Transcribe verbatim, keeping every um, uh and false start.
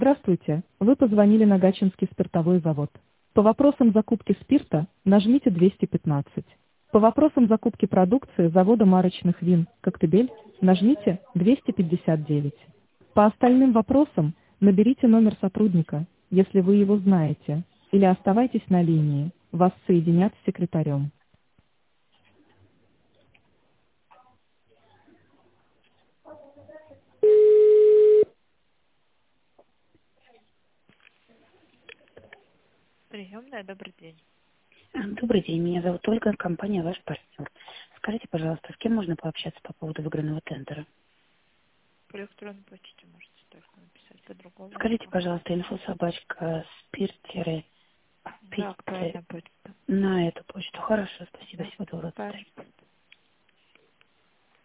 Здравствуйте, вы позвонили на Гатчинский спиртовой завод. По вопросам закупки спирта нажмите двести пятнадцать. По вопросам закупки продукции завода марочных вин «Коктебель» нажмите двести пятьдесят девять. По остальным вопросам наберите номер сотрудника, если вы его знаете, или оставайтесь на линии, вас соединят с секретарем. Приемная, добрый день. А, Добрый день, меня зовут Ольга, компания «Ваш партнер». Скажите, пожалуйста, с кем можно пообщаться по поводу выигранного тендера? По электронной почте можете только написать, по-другому Скажите, никак. пожалуйста, инфособачка, спирт-пить Да, актуальная почта. на эту почту. Хорошо, спасибо, Да. всего доброго. До свидания. Спасибо.